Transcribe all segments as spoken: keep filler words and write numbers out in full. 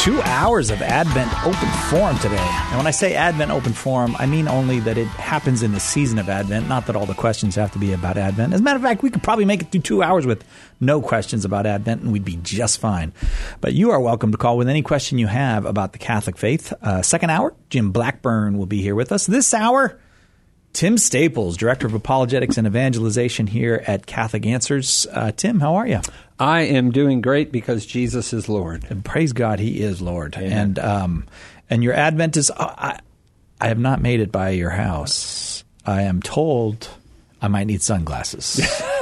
Two hours of Advent Open Forum today. And when I say Advent Open Forum, I mean only that it happens in the season of Advent, not that all the questions have to be about Advent. As a matter of fact, we could probably make it through two hours with no questions about Advent, and we'd be just fine. But you are welcome to call with any question you have about the Catholic faith. Uh, second hour, Jim Blackburn will be here with us. This hour, Tim Staples, Director of Apologetics and Evangelization here at Catholic Answers. Uh, Tim, how are you? I am doing great because Jesus is Lord. And praise God, He is Lord. Amen. And um, and your Advent is, uh, I, I have not made it by your house. I am told I might need sunglasses.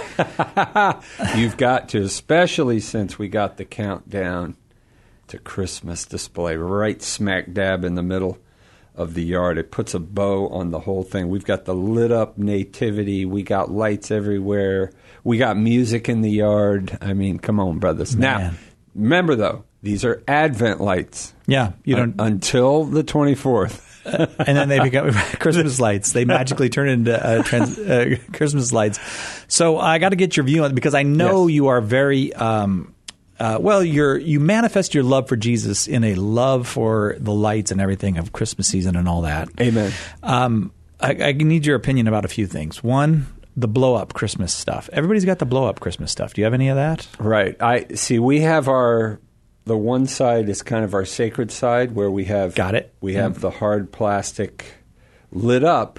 You've got to, especially since we got the countdown to Christmas display right smack dab in the middle of the yard. It puts a bow on the whole thing. We've got the lit up nativity. We got lights everywhere. We got music in the yard. I mean, come on, brothers. Man. Now, remember though, these are Advent lights. Yeah, you don't Un- until the twenty-fourth. And then they become Christmas lights. They magically turn into uh, trans, uh, Christmas lights. So I got to get your view on it because I know yes. you are very um, uh, well. You're you manifest your love for Jesus in a love for the lights and everything of Christmas season and all that. Amen. Um, I, I need your opinion about a few things. One, the blow up Christmas stuff. Everybody's got the blow up Christmas stuff. Do you have any of that? Right. I see. We have our. The one side is kind of our sacred side where we have got it. We have mm. the hard plastic lit up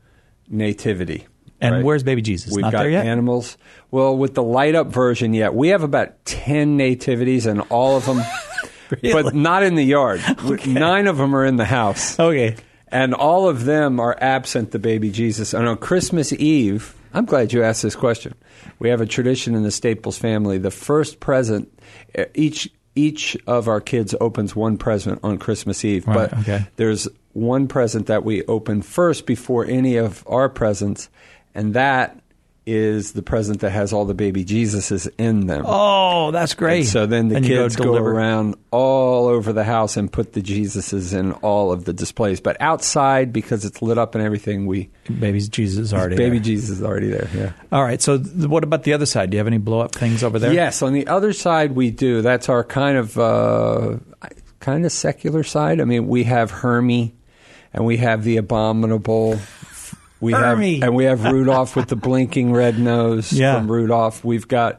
nativity. And right? where's baby Jesus? We've Not got there yet? animals. Well, with the light up version yet. We have about ten nativities and all of them really? But not in the yard. Okay. Nine of them are in the house. Okay. And all of them are absent the baby Jesus. And on Christmas Eve, I'm glad you asked this question. We have a tradition in the Staples family. The first present each Each of our kids opens one present on Christmas Eve, right, but okay. there's one present that we open first before any of our presents, and that is the present that has all the baby Jesuses in them. Oh, that's great. And so then the and kids go, go deliver. around all over the house and put the Jesuses in all of the displays. But outside, because it's lit up and everything, we... Baby Jesus is already Baby there. Jesus is already there, yeah. All right, so th- what about the other side? Do you have any blow-up things over there? Yes, on the other side we do. That's our kind of uh, kind of secular side. I mean, we have Hermie, and we have the Abominable... We Hermie. have, and we have Rudolph with the blinking red nose yeah. from Rudolph. We've got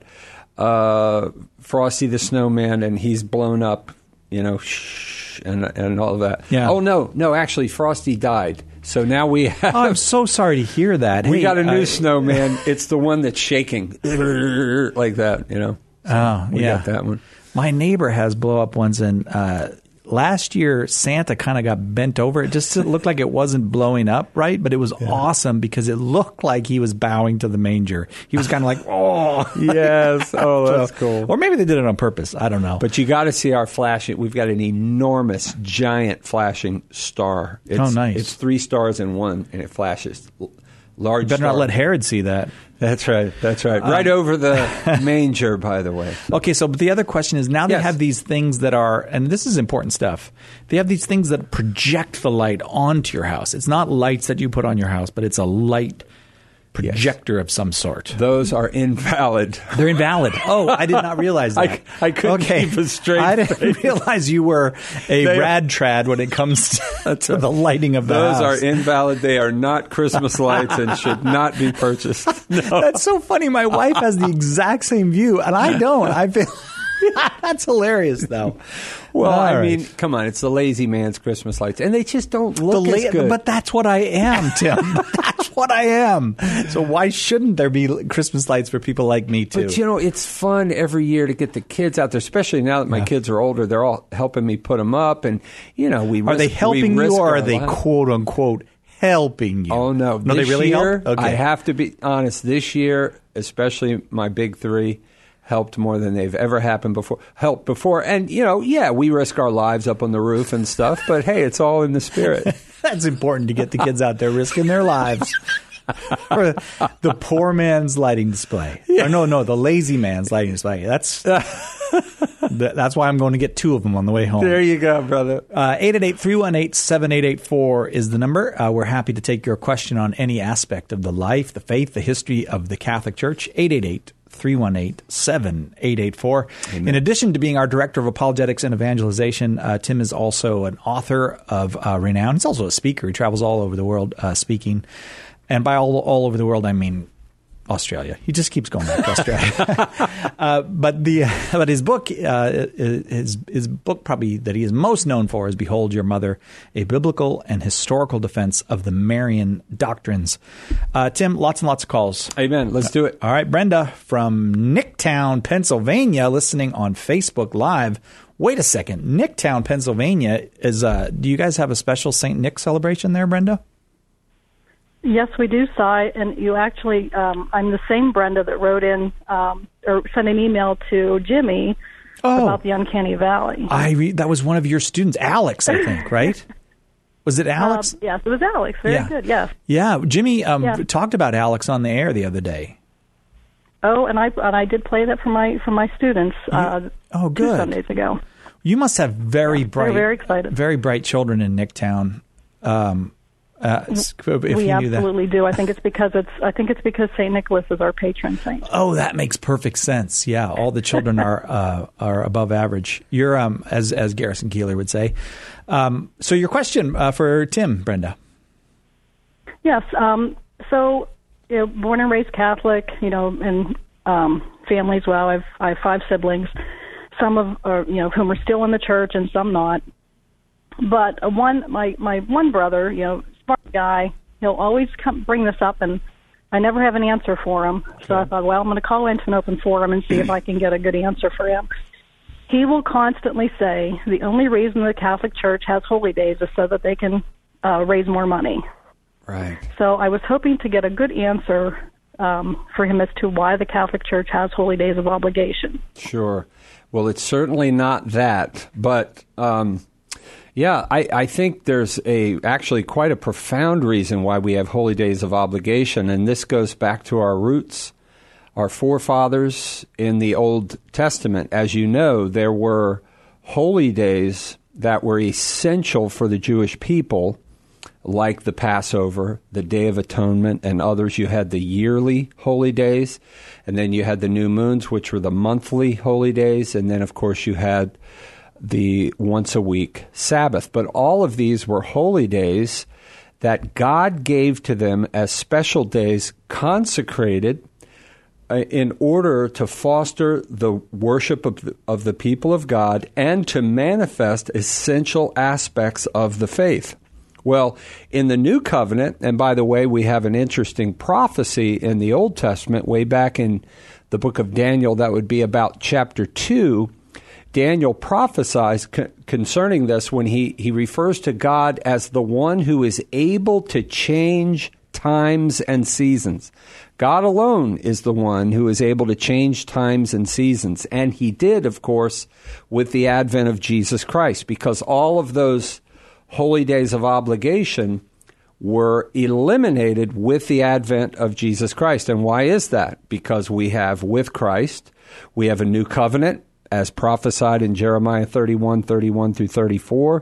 uh, Frosty the Snowman, and he's blown up, you know, shh, and and all of that. Yeah. Oh no, no, actually, Frosty died. So now we have. Oh, I'm so sorry to hear that. We hey, got a new uh, snowman. It's the one that's shaking like that, you know. So oh, we yeah. got that one. My neighbor has blow up ones, and uh, last year Santa kind of got bent over. It just looked like it wasn't blowing up right, but it was yeah. awesome because it looked like he was bowing to the manger. He was kind of like, oh, yes, oh, that's so, cool. Or maybe they did it on purpose. I don't know. But you got to see our flashing. We've got an enormous, giant flashing star. It's, oh, nice! It's three stars in one, and it flashes. Large. You better star. not let Herod see that. That's right. That's right. Um, right over the manger, by the way. Okay, so but the other question is, now they yes. have these things that are, and this is important stuff, they have these things that project the light onto your house. It's not lights that you put on your house, but it's a light projector yes. of some sort. Those are invalid. They're invalid. Oh, I did not realize that. I, I couldn't okay. keep a straight I didn't face. realize you were a they rad trad when it comes to, to the lighting of the Those house. Those are invalid. They are not Christmas lights and should not be purchased. No. That's so funny. My wife has the exact same view, and I don't. I feel... That's hilarious, though. Well, All I right. mean, come on. It's the lazy man's Christmas lights. And they just don't look the la- as good. But that's what I am, Tim. That's what I am. So why shouldn't there be Christmas lights for people like me, too? But, you know, it's fun every year to get the kids out there, especially now that my yeah. kids are older. They're all helping me put them up. And, you know, we Are risk, they helping we you or are risk they, life. quote-unquote, helping you? Oh, no. No, this they really year, help? Okay. I have to be honest. This year, especially my big three, helped more than they've ever happened before. Helped before. And, you know, yeah, we risk our lives up on the roof and stuff, but hey, it's all in the spirit. That's important to get the kids out there risking their lives for the poor man's lighting display. Yeah. Or no, no, the lazy man's lighting display. That's that's why I'm going to get two of them on the way home. There you go, brother. Uh, eight eight eight, three one eight, seven eight eight four is the number. Uh, we're happy to take your question on any aspect of the life, the faith, the history of the Catholic Church. eight eight eight, three one eight, seven eight eight four. In addition to being our Director of Apologetics and Evangelization, uh, Tim is also an author of uh, renown. He's also a speaker. He travels all over the world uh, speaking. And by all, all over the world, I mean Australia. He just keeps going back to Australia. uh, but the but his book, uh, his his book probably that he is most known for is "Behold Your Mother: A Biblical and Historical Defense of the Marian Doctrines." Uh, Tim, lots and lots of calls. Amen. Let's do it. All right, Brenda from Nicktown, Pennsylvania, listening on Facebook Live. Wait a second, Nicktown, Pennsylvania is. Uh, do you guys have a special Saint Nick celebration there, Brenda? Yes, we do, Cy, and you actually, um, I'm the same Brenda that wrote in um, or sent an email to Jimmy oh, about the Uncanny Valley. I re- that was one of your students, Alex, I think, right? Was it Alex? Uh, yes, it was Alex. Very yeah. good, yes. Yeah, Jimmy um, yeah. talked about Alex on the air the other day. Oh, and I and I did play that for my for my students uh, oh, good. two Sundays ago. You must have very yeah, bright, very excited. very bright children in Nicktown. Um Uh, if we you absolutely knew that. do. I think it's because it's. I think it's because Saint Nicholas is our patron saint. Oh, that makes perfect sense. Yeah, all the children are uh, are above average. You're um, as as Garrison Keillor would say. Um, so your question uh, for Tim, Brenda? Yes. Um, so, you know, born and raised Catholic. You know, and um, families. Well, I've I have five siblings. Some of are, you know whom are still in the church, and some not. But uh, one, my my one brother, you know. Smart guy. He'll always come bring this up, and I never have an answer for him. So I thought, well, I'm going to call into an open forum and see if I can get a good answer for him. He will constantly say the only reason the Catholic Church has holy days is so that they can uh, raise more money. Right. So I was hoping to get a good answer um, for him as to why the Catholic Church has holy days of obligation. Sure. Well, it's certainly not that, but. Um Yeah, I, I think there's a actually quite a profound reason why we have holy days of obligation, and this goes back to our roots, our forefathers in the Old Testament. As you know, there were holy days that were essential for the Jewish people, like the Passover, the Day of Atonement, and others. You had the yearly holy days, and then you had the new moons, which were the monthly holy days, and then, of course, you had the once-a-week Sabbath. But all of these were holy days that God gave to them as special days consecrated uh, in order to foster the worship of the, of the people of God and to manifest essential aspects of the faith. Well, in the New Covenant, and by the way, we have an interesting prophecy in the Old Testament way back in the book of Daniel that would be about chapter two. Daniel prophesies c- concerning this when he, he refers to God as the one who is able to change times and seasons. God alone is the one who is able to change times and seasons. And he did, of course, with the advent of Jesus Christ, because all of those holy days of obligation were eliminated with the advent of Jesus Christ. And why is that? Because we have with Christ, we have a new covenant, as prophesied in Jeremiah thirty-one, thirty-one through thirty-four,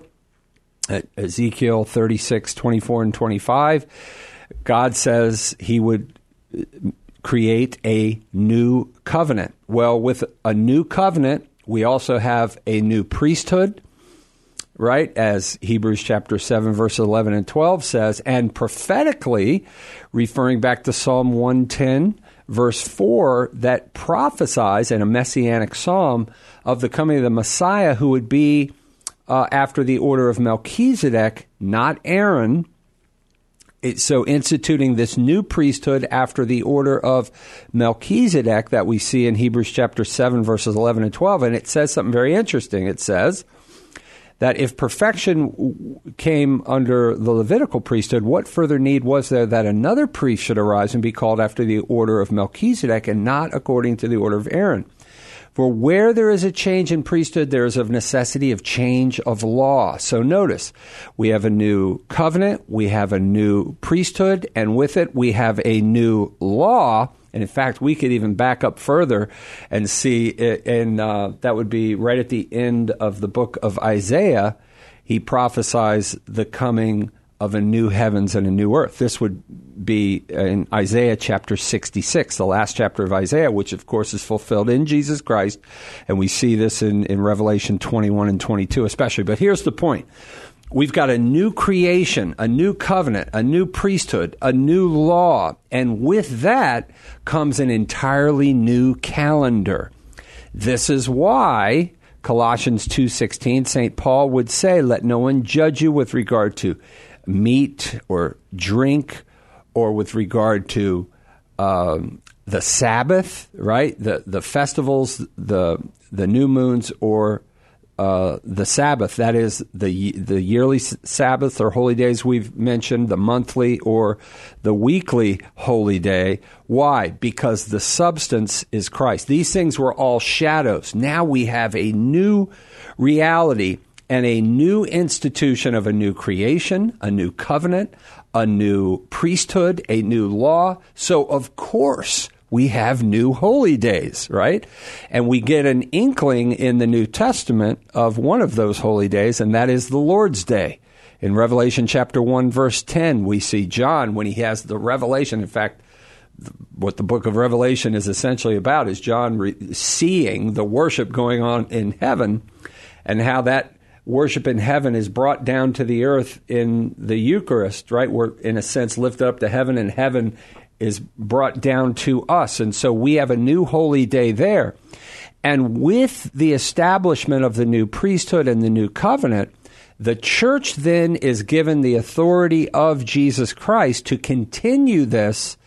Ezekiel thirty-six, twenty-four and twenty-five. God says he would create a new covenant. Well, with a new covenant, we also have a new priesthood, right? As Hebrews chapter seven, verse eleven and twelve says, and prophetically, referring back to Psalm one ten, verse four, that prophesies in a messianic psalm of the coming of the Messiah who would be uh, after the order of Melchizedek, not Aaron. It, so instituting this new priesthood after the order of Melchizedek that we see in Hebrews chapter seven, verses eleven and twelve. And it says something very interesting. It says that if perfection came under the Levitical priesthood, what further need was there that another priest should arise and be called after the order of Melchizedek and not according to the order of Aaron? For where there is a change in priesthood, there is of necessity of change of law. So notice, we have a new covenant, we have a new priesthood, and with it we have a new law. And in fact, we could even back up further and see, it, and uh, that would be right at the end of the book of Isaiah. He prophesies the coming of a new heavens and a new earth. This would be in Isaiah chapter sixty-six, the last chapter of Isaiah, which of course is fulfilled in Jesus Christ. And we see this in, in Revelation twenty-one and twenty-two especially. But here's the point. We've got a new creation, a new covenant, a new priesthood, a new law. And with that comes an entirely new calendar. This is why Colossians two sixteen, Saint Paul would say, let no one judge you with regard to meat or drink, or with regard to um, the Sabbath, right? The the festivals, the the new moons, or uh, the Sabbath. That is the the yearly Sabbath or holy days we've mentioned, the monthly or the weekly holy day. Why? Because the substance is Christ. These things were all shadows. Now we have a new reality and a new institution of a new creation, a new covenant, a new priesthood, a new law. So, of course, we have new holy days, right? And we get an inkling in the New Testament of one of those holy days, and that is the Lord's Day. In Revelation chapter one, verse ten, we see John, when he has the revelation, in fact, what the book of Revelation is essentially about is John re- seeing the worship going on in heaven, and how that worship in heaven is brought down to the earth in the Eucharist, right? We're, in a sense, lifted up to heaven, and heaven is brought down to us. And so we have a new holy day there. And with the establishment of the new priesthood and the new covenant, the church then is given the authority of Jesus Christ to continue this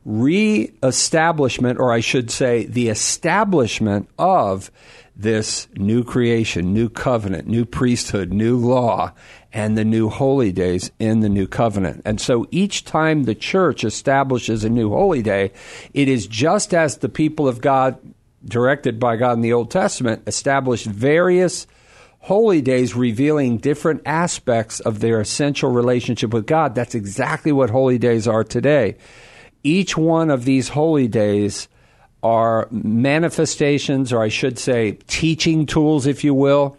re-establishment, or I should say the establishment of this new creation, new covenant, new priesthood, new law, and the new holy days in the new covenant. And so each time the church establishes a new holy day, it is just as the people of God, directed by God in the Old Testament, established various holy days revealing different aspects of their essential relationship with God. That's exactly what holy days are today. Each one of these holy days are manifestations, or I should say teaching tools, if you will,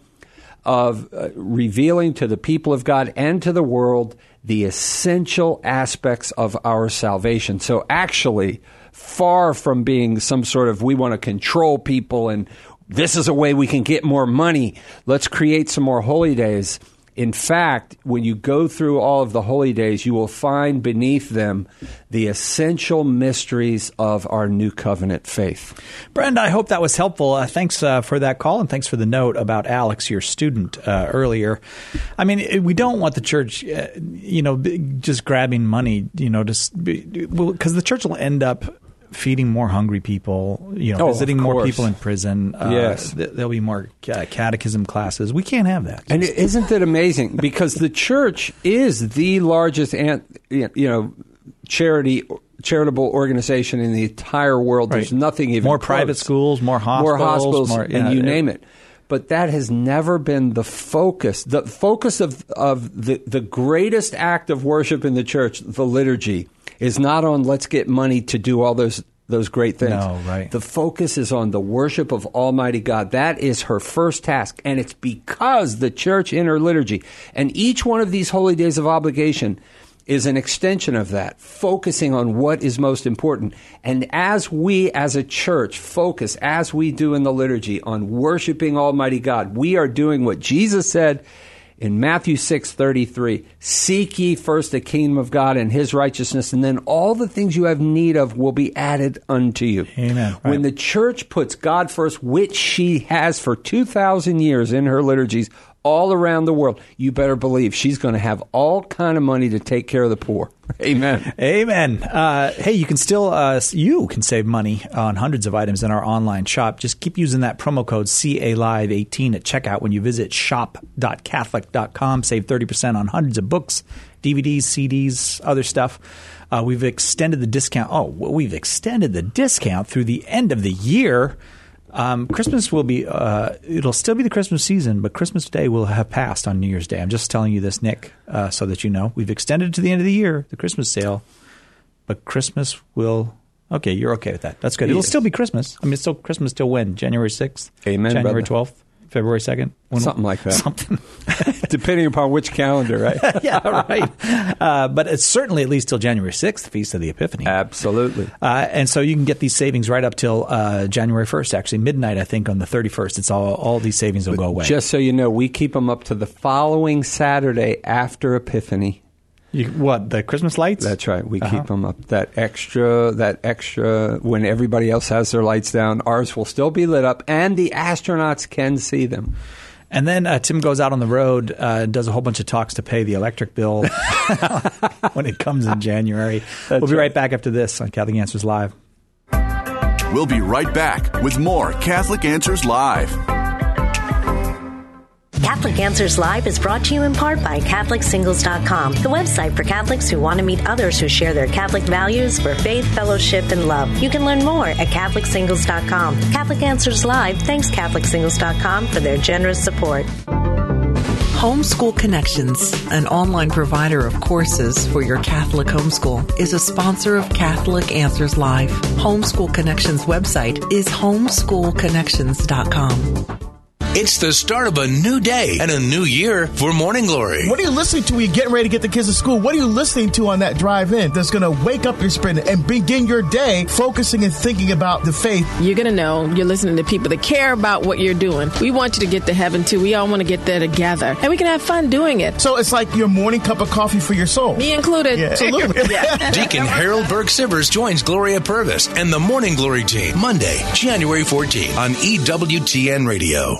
of uh, revealing to the people of God and to the world the essential aspects of our salvation. So actually, far from being some sort of, we want to control people and this is a way we can get more money, let's create some more holy days. In fact, when you go through all of the holy days, you will find beneath them the essential mysteries of our new covenant faith. Brenda, I hope that was helpful. Uh, thanks uh, for that call, and thanks for the note about Alex, your student, uh, earlier. I mean, we don't want the church, uh, you know, just grabbing money, you know, just because the church will end up feeding more hungry people, you know, oh, visiting more people in prison. Uh, yes. th- there'll be more uh, catechism classes. We can't have that. And isn't it amazing? Because the church is the largest, an, you know, charity charitable organization in the entire world. Right. There's nothing even more close. Private schools, more hospitals, more hospitals, more, and yeah, you it, name it. But that has never been the focus. The focus of of the the greatest act of worship in the church, the liturgy, is not on let's get money to do all those those great things. No, right. The focus is on the worship of Almighty God. That is her first task, and it's because the church in her liturgy, and each one of these holy days of obligation is an extension of that, focusing on what is most important. And as we as a church focus, as we do in the liturgy, on worshiping Almighty God, we are doing what Jesus said in Matthew six thirty-three, seek ye first the kingdom of God and his righteousness, and then all the things you have need of will be added unto you. Amen. Right. When the church puts God first, which she has for two thousand years in her liturgies all around the world, you better believe she's going to have all kind of money to take care of the poor. Amen. Amen. Uh, hey, you can still uh, you can save money on hundreds of items in our online shop. Just keep using that promo code C A Live eighteen at checkout when you visit shop dot catholic dot com. Save thirty percent on hundreds of books, D V Ds, C Ds, other stuff. Uh, we've extended the discount. Oh, we've extended the discount through the end of the year. Um, Christmas will be, uh, it'll still be the Christmas season, but Christmas Day will have passed on New Year's Day. I'm just telling you this, Nick, uh, so that you know. We've extended it to the end of the year, the Christmas sale, but Christmas will, okay, you're okay with that. That's good. It'll Yes. still be Christmas. I mean, it's still Christmas till when? January sixth? Amen, January brother. twelfth? February second? When, Something like that. Something. Depending upon which calendar, right? Yeah, right. Uh, but it's certainly at least till January sixth, Feast of the Epiphany. Absolutely. Uh, and so you can get these savings right up till uh, January first, actually, midnight, I think, on the thirty-first. It's all, all these savings will But go away. Just so you know, we keep them up to the following Saturday after Epiphany. You, what, the Christmas lights? That's right. We Uh-huh. keep them up. That extra, that extra, when everybody else has their lights down, ours will still be lit up, and the astronauts can see them. And then uh, Tim goes out on the road, uh, does a whole bunch of talks to pay the electric bill when it comes in January. That's we'll be right. right back after this on Catholic Answers Live. We'll be right back with more Catholic Answers Live. Catholic Answers Live is brought to you in part by Catholic Singles dot com, the website for Catholics who want to meet others who share their Catholic values for faith, fellowship, and love. You can learn more at Catholic Singles dot com. Catholic Answers Live thanks Catholic Singles dot com for their generous support. Homeschool Connections, an online provider of courses for your Catholic homeschool, is a sponsor of Catholic Answers Live. Homeschool Connections website is homeschool connections dot com. It's the start of a new day and a new year for Morning Glory. What are you listening to when you're getting ready to get the kids to school? What are you listening to on that drive in that's going to wake up your spirit and begin your day focusing and thinking about the faith? You're going to know you're listening to people that care about what you're doing. We want you to get to heaven, too. We all want to get there together. And we can have fun doing it. So it's like your morning cup of coffee for your soul. Me included. Yeah. Absolutely. Yeah. Deacon Harold Burke Sivers joins Gloria Purvis and the Morning Glory team Monday, January fourteenth on E W T N Radio.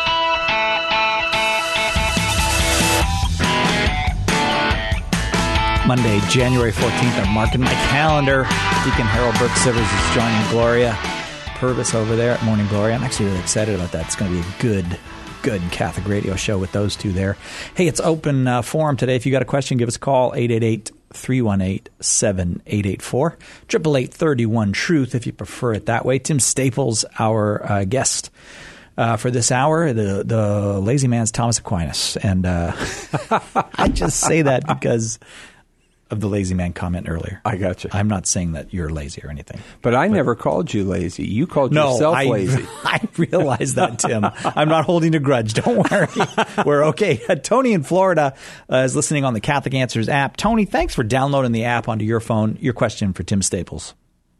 Monday, January fourteenth. I'm marking my calendar. Deacon Harold Burke Sivers is joining Gloria Purvis over there at Morning Glory. I'm actually really excited about that. It's going to be a good, good Catholic radio show with those two there. Hey, it's open uh, forum today. If you got a question, give us a call, eight eight eight, three one eight, seven eight eight four, eight eight eight, three one, truth if you prefer it that way. Tim Staples, our uh, guest. Uh, for this hour, the the lazy man's Thomas Aquinas. And uh, I just say that because of the lazy man comment earlier. I got you. I'm not saying that you're lazy or anything. But I but, never called you lazy. You called no, yourself I, lazy. I realize that, Tim. I'm not holding a grudge. Don't worry. We're okay. Uh, Tony in Florida uh, is listening on the Catholic Answers app. Tony, thanks for downloading the app onto your phone. Your question for Tim Staples.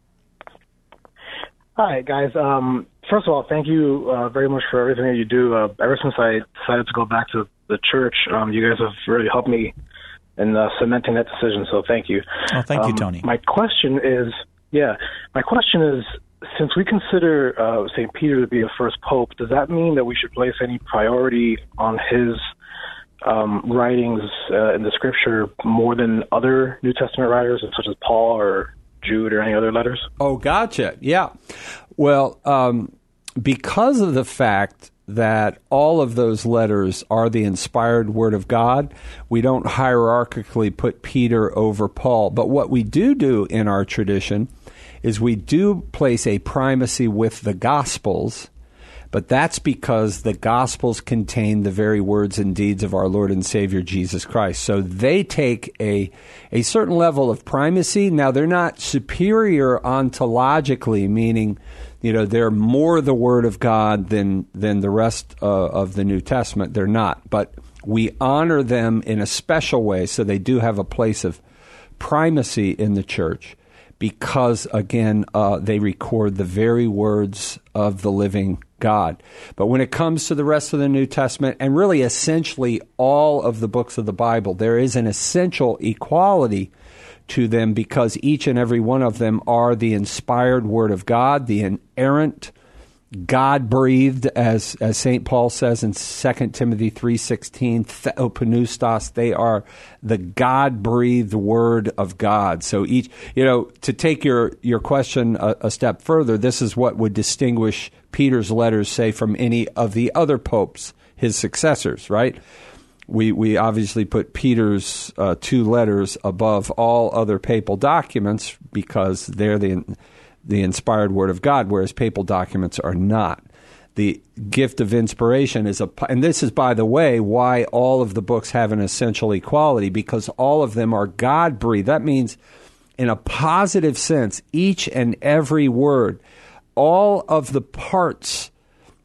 Hi, guys. Um, first of all, thank you uh, very much for everything that you do. Uh, ever since I decided to go back to the church, um, you guys have really helped me in uh, cementing that decision, so thank you. Oh, thank you, um, Tony. My question is, yeah, my question is, since we consider uh, Saint Peter to be the first pope, does that mean that we should place any priority on his um, writings uh, in the scripture more than other New Testament writers, such as Paul or Jude or any other letters? Oh, gotcha. Yeah. Well, um, because of the fact that all of those letters are the inspired Word of God, we don't hierarchically put Peter over Paul. But what we do do in our tradition is we do place a primacy with the Gospels, but that's because the Gospels contain the very words and deeds of our Lord and Savior Jesus Christ. So they take a a certain level of primacy. Now, they're not superior ontologically, meaning, you know, they're more the Word of God than than the rest uh, of the New Testament. They're not. But we honor them in a special way, so they do have a place of primacy in the Church because, again, uh, they record the very words of the living God. But when it comes to the rest of the New Testament, and really essentially all of the books of the Bible, there is an essential equality to them because each and every one of them are the inspired Word of God, the inerrant, God-breathed, as as Saint Paul says in Second Timothy three sixteen, theopneustos, they are the God-breathed Word of God. So each, you know, to take your, your question a, a step further, this is what would distinguish Peter's letters, say, from any of the other popes, his successors, right? We we obviously put Peter's uh, two letters above all other papal documents because they're the the inspired Word of God, whereas papal documents are not. The gift of inspiration is a, and this is, by the way, why all of the books have an essential equality, because all of them are God-breathed. That means, in a positive sense, each and every word, all of the parts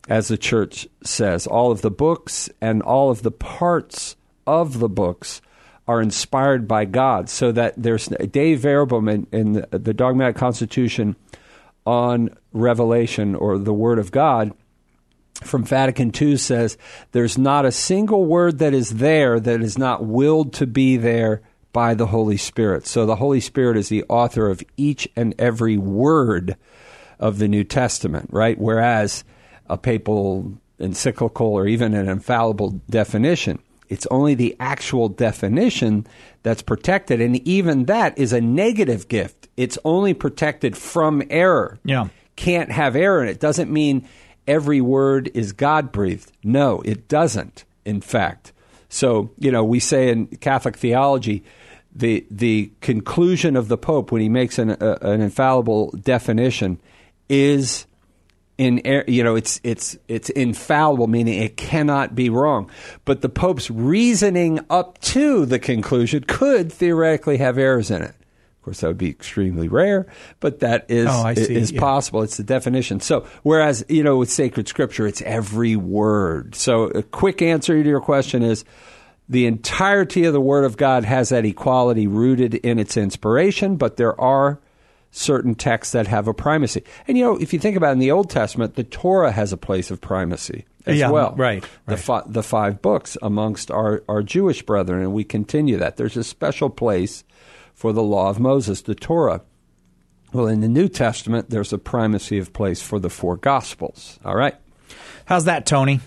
as the church says. All of the books and all of the parts of the books are inspired by God, so that there's Dave Verboom in, in the, the Dogmatic Constitution on Revelation, or the Word of God, from Vatican Two says there's not a single word that is there that is not willed to be there by the Holy Spirit. So the Holy Spirit is the author of each and every word of the New Testament, right? Whereas a papal encyclical or even an infallible definition, it's only the actual definition that's protected, and even that is a negative gift. It's only protected from error. Yeah. Can't have error in it. Doesn't mean every word is God-breathed. No, it doesn't, in fact. So, you know, we say in Catholic theology, the the conclusion of the Pope when he makes an, a, an infallible definition is in, you know, it's it's it's infallible, meaning it cannot be wrong. But the Pope's reasoning up to the conclusion could theoretically have errors in it. Of course, that would be extremely rare, but that is oh, is yeah. possible. It's the definition. So, whereas, you know, with sacred scripture, it's every word. So, a quick answer to your question is the entirety of the Word of God has that equality rooted in its inspiration, but there are certain texts that have a primacy. And, you know, if you think about it, in the Old Testament, the Torah has a place of primacy as yeah, well. Right. The, right. fi- the five books amongst our, our Jewish brethren, and we continue that. There's a special place for the law of Moses, the Torah. Well, in the New Testament, there's a primacy of place for the four Gospels. All right. How's that, Tony?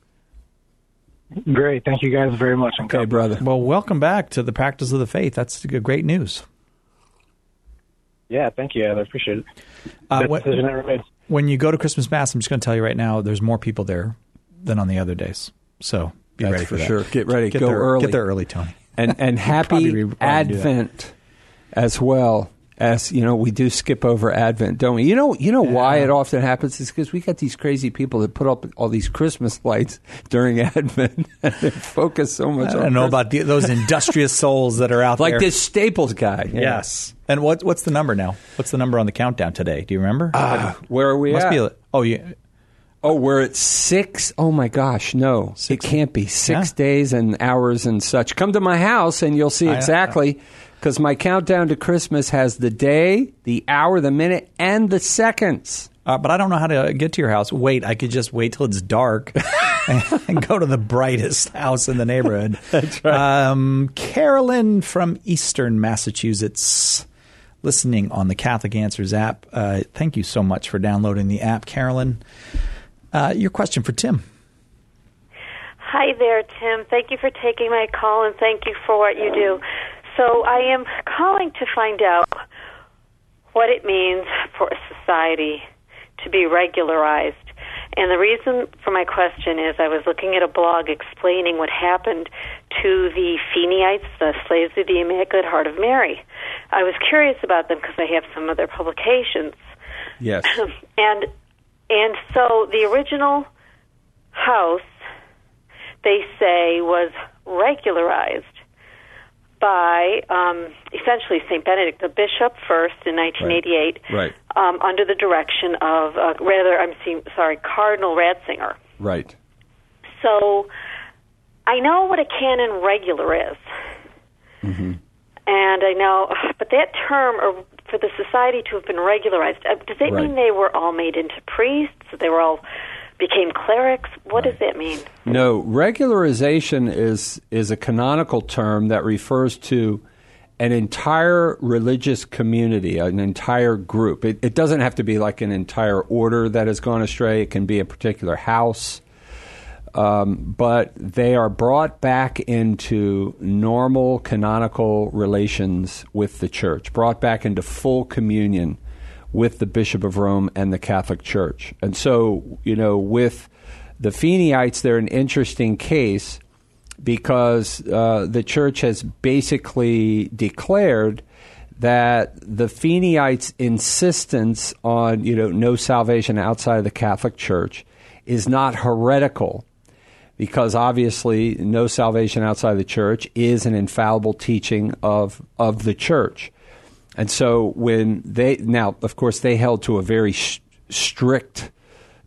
Great. Thank you guys very much. Okay, brother. Well, welcome back to the Practice of the Faith. That's great news. Yeah, thank you. I appreciate it. Uh, That when, decision I made. when you go to Christmas Mass, I'm just going to tell you right now, there's more people there than on the other days. So be That's ready for, for that. sure. Get ready. Get Go there, early. Get there early, Tony. And and Probably happy re- probably do that. Advent as well. As you know, we do skip over Advent, don't we? You know, you know Yeah. why it often happens is because we got these crazy people that put up all these Christmas lights during Advent and they focus so much. I on don't know Christmas. about the, those industrious souls that are out like there. this Staples guy. Yeah. Yes. And what what's the number now? What's the number on the countdown today? Do you remember? Uh, where are we Must at? be. A, oh, yeah. Oh, we're at six. Oh my gosh, no, Six. it can't be six Yeah. days and hours and such. Come to my house and you'll see I- exactly. Because my countdown to Christmas has the day, the hour, the minute, and the seconds. Uh, but I don't know how to get to your house. Wait, I could just wait till it's dark and go to the brightest house in the neighborhood. That's right. Um, Carolyn from Eastern Massachusetts, listening on the Catholic Answers app. Uh, thank you so much for downloading the app, Carolyn. Uh, your question for Tim. Hi there, Tim. Thank you for taking my call, and thank you for what you do. So I am calling to find out what it means for a society to be regularized. And the reason for my question is I was looking at a blog explaining what happened to the Feeneyites, the slaves of the Immaculate Heart of Mary. I was curious about them because I have some of their publications. Yes. and and so the original house, they say, was regularized by um, essentially Saint Benedict, the bishop, first in nineteen eighty-eight, Right. Um, under the direction of, uh, rather, I'm seeing, sorry, Cardinal Ratzinger. Right. So I know what a canon regular is, Mm-hmm. and I know, but that term, or for the society to have been regularized, uh, does that Right. mean they were all made into priests? They were all became clerics? What does that mean? No, regularization is is a canonical term that refers to an entire religious community, an entire group. It, it doesn't have to be like an entire order that has gone astray. It can be a particular house. Um, but they are brought back into normal canonical relations with the church, brought back into full communion with the Bishop of Rome and the Catholic Church. And so, you know, with the Feeneyites, they're an interesting case because uh, the Church has basically declared that the Feeneyites' insistence on, you know, no salvation outside of the Catholic Church is not heretical, because obviously no salvation outside the Church is an infallible teaching of of the Church. And so when they, now, of course, they held to a very sh- strict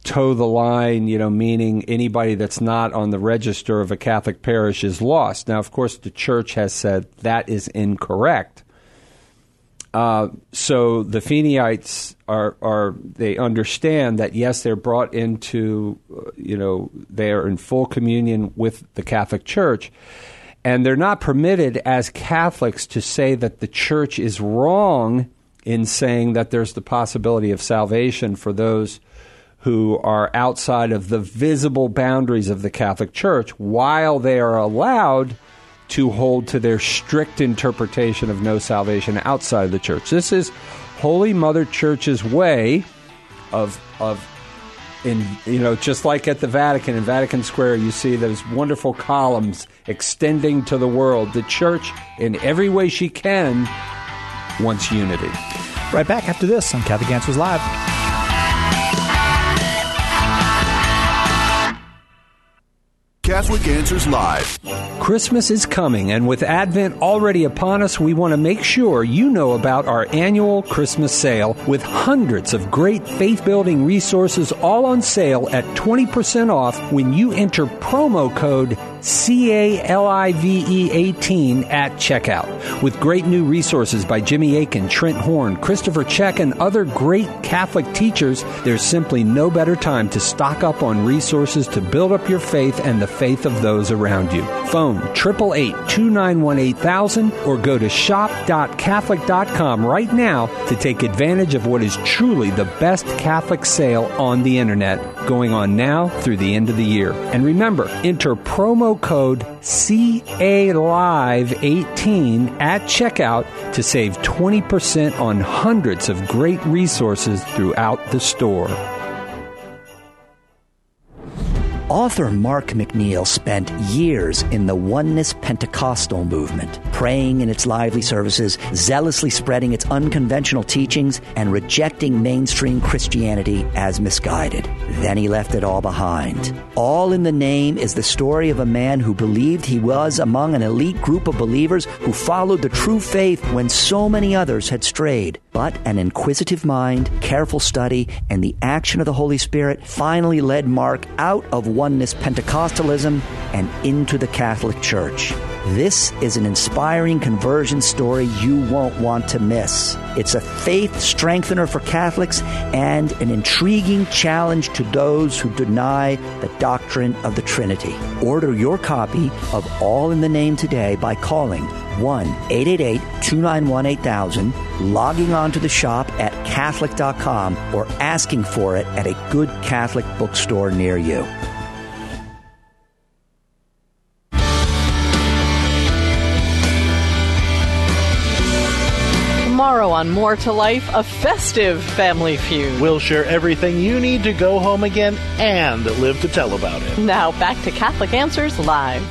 toe the line, you know, meaning anybody that's not on the register of a Catholic parish is lost. Now, of course, the church has said that is incorrect. Uh, so the Feeneyites are, are, they understand that, yes, they're brought into, uh, you know, they are in full communion with the Catholic Church. And they're not permitted as Catholics to say that the church is wrong in saying that there's the possibility of salvation for those who are outside of the visible boundaries of the Catholic Church, while they are allowed to hold to their strict interpretation of no salvation outside of the church. This is Holy Mother Church's way of of in you know, just like at the Vatican, in Vatican Square, you see those wonderful columns extending to the world. The church, in every way she can, wants unity. Right back after this on Catholic Answers Live. Catholic Answers Live. Christmas is coming, and with Advent already upon us, we want to make sure you know about our annual Christmas sale with hundreds of great faith-building resources all on sale at twenty percent off when you enter promo code C A L I V E eighteen at checkout. With great new resources by Jimmy Akin, Trent Horn, Christopher Check, and other great Catholic teachers, there's simply no better time to stock up on resources to build up your faith and the faith of those around you. Phone eight eight eight, two nine one, eight thousand or go to shop dot catholic dot com right now to take advantage of what is truly the best Catholic sale on the internet, going on now through the end of the year. And remember, enter promo code C A Live eighteen at checkout to save twenty percent on hundreds of great resources throughout the store. Author Mark McNeil spent years in the Oneness Pentecostal movement, praying in its lively services, zealously spreading its unconventional teachings, and rejecting mainstream Christianity as misguided. Then he left it all behind. All in the Name is the story of a man who believed he was among an elite group of believers who followed the true faith when so many others had strayed. But an inquisitive mind, careful study, and the action of the Holy Spirit finally led Mark out of Oneness Pentecostalism and into the Catholic Church. This is an inspiring conversion story you won't want to miss. It's a faith strengthener for Catholics and an intriguing challenge to those who deny the doctrine of the Trinity. Order your copy of All in the Name today by calling one eight eight eight, two nine one, eight thousand, logging on to the shop at catholic dot com, or asking for it at a good Catholic bookstore near you. Tomorrow on More to Life, a festive family feud. We'll share everything you need to go home again and live to tell about it. Now back to Catholic Answers Live.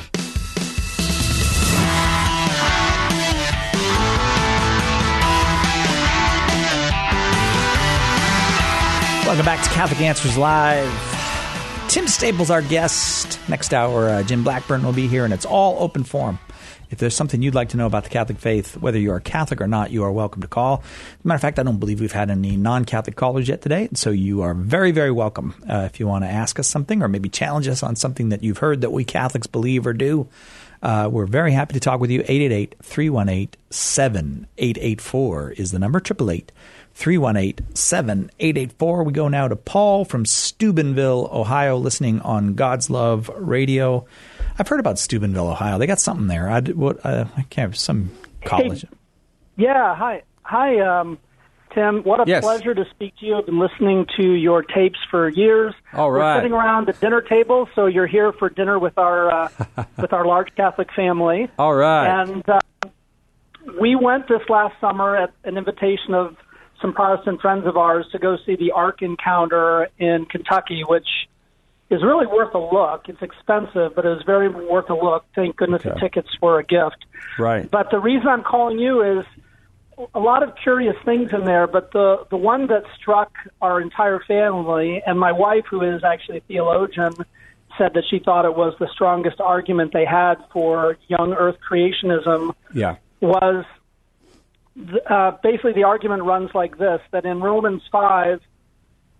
Welcome back to Catholic Answers Live. Tim Staples, our guest. Next hour, uh, Jim Blackburn will be here, and it's all open forum. If there's something you'd like to know about the Catholic faith, whether you are Catholic or not, you are welcome to call. As a matter of fact, I don't believe we've had any non-Catholic callers yet today, so you are very, very welcome. Uh, if you want to ask us something or maybe challenge us on something that you've heard that we Catholics believe or do, uh, we're very happy to talk with you. eight eight eight, three one eight, seven eight eight four is the number, eight eight eight, three one eight, seven eight eight four. We go now to Paul from Steubenville, Ohio, listening on God's Love Radio. I've heard about Steubenville, Ohio. They got something there. I, what, uh, I can't some college. Hey, yeah, hi. Hi, um, Tim. What a yes. pleasure to speak to you. I've been listening to your tapes for years. All right. We're sitting around the dinner table, so you're here for dinner with our uh, with our large Catholic family. All right. And uh, we went this last summer at an invitation of some Protestant friends of ours to go see the Ark Encounter in Kentucky, which is really worth a look. It's expensive, but it was very worth a look. Thank goodness okay. the tickets were a gift. Right. But the reason I'm calling you is a lot of curious things in there, but the, the one that struck our entire family, and my wife, who is actually a theologian, said that she thought it was the strongest argument they had for young earth creationism, yeah. was uh, basically the argument runs like this, that in Romans five,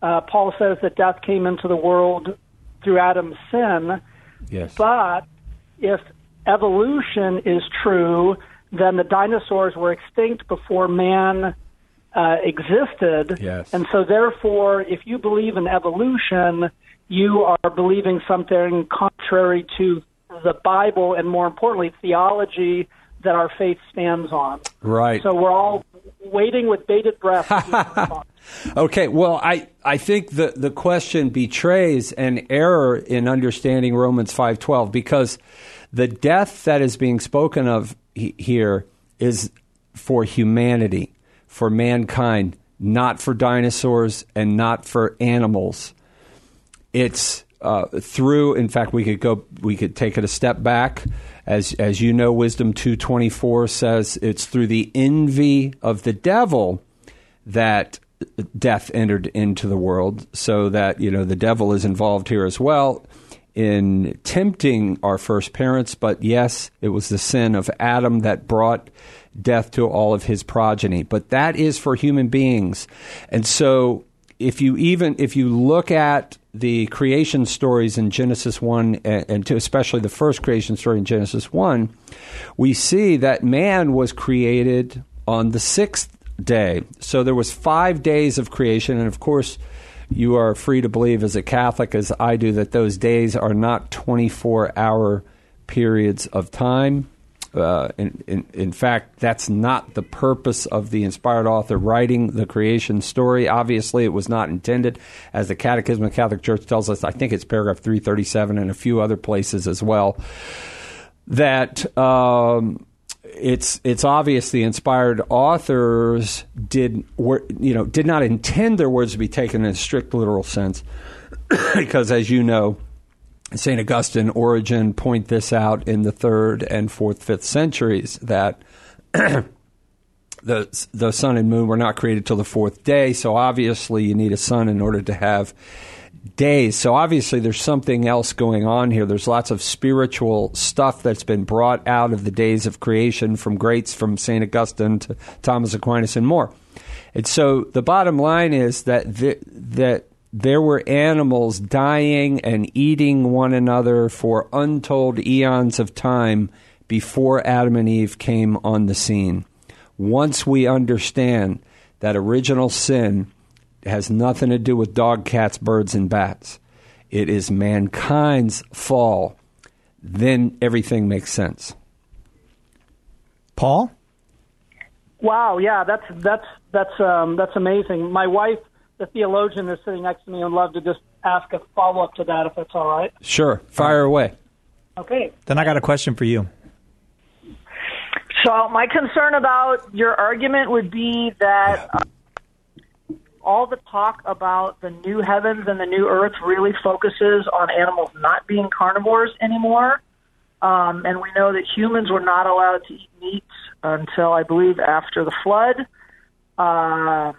uh, Paul says that death came into the world through Adam's sin. Yes. But if evolution is true, then the dinosaurs were extinct before man uh, existed. Yes. And so therefore, if you believe in evolution, you are believing something contrary to the Bible and, more importantly, theology that our faith stands on. Right. So we're all waiting with bated breath. Okay, well, I, I think the, the question betrays an error in understanding Romans five twelve, because the death that is being spoken of he, here is for humanity, for mankind, not for dinosaurs and not for animals. It's uh, through, in fact, we could go, we could take it a step back. As as you know, Wisdom two twenty-four says it's through the envy of the devil that death entered into the world, so that, you know, the devil is involved here as well in tempting our first parents. But yes, it was the sin of Adam that brought death to all of his progeny. But that is for human beings. And so if you even if you look at the creation stories in Genesis one, and, and to especially the first creation story in Genesis one, we see that man was created on the sixth day. So there was five days of creation, and of course, you are free to believe as a Catholic, as I do, that those days are not twenty-four hour periods of time. Uh, in, in, in fact, that's not the purpose of the inspired author writing the creation story. Obviously, it was not intended, as the Catechism of the Catholic Church tells us. I think it's paragraph three thirty-seven and a few other places as well, that um, it's it's obvious the inspired authors did were, you know did not intend their words to be taken in a strict literal sense, because, as you know, Saint Augustine, Origen point this out in the third and fourth, fifth centuries, that the the sun and moon were not created till the fourth day. So obviously you need a sun in order to have days. So obviously there's something else going on here. There's lots of spiritual stuff that's been brought out of the days of creation from greats, from Saint Augustine to Thomas Aquinas and more. And so the bottom line is that the, that there were animals dying and eating one another for untold eons of time before Adam and Eve came on the scene. Once we understand that original sin has nothing to do with dog, cats, birds, and bats, it is mankind's fall, then everything makes sense. Paul? Wow, yeah, that's that's that's um, that's amazing. My wife, the theologian, is sitting next to me, and would love to just ask a follow-up to that, if that's all right. Sure. Fire away. Okay. Then I got a question for you. So my concern about your argument would be that uh, all the talk about the new heavens and the new earth really focuses on animals not being carnivores anymore. Um, and we know that humans were not allowed to eat meat until, I believe, after the flood. Uh,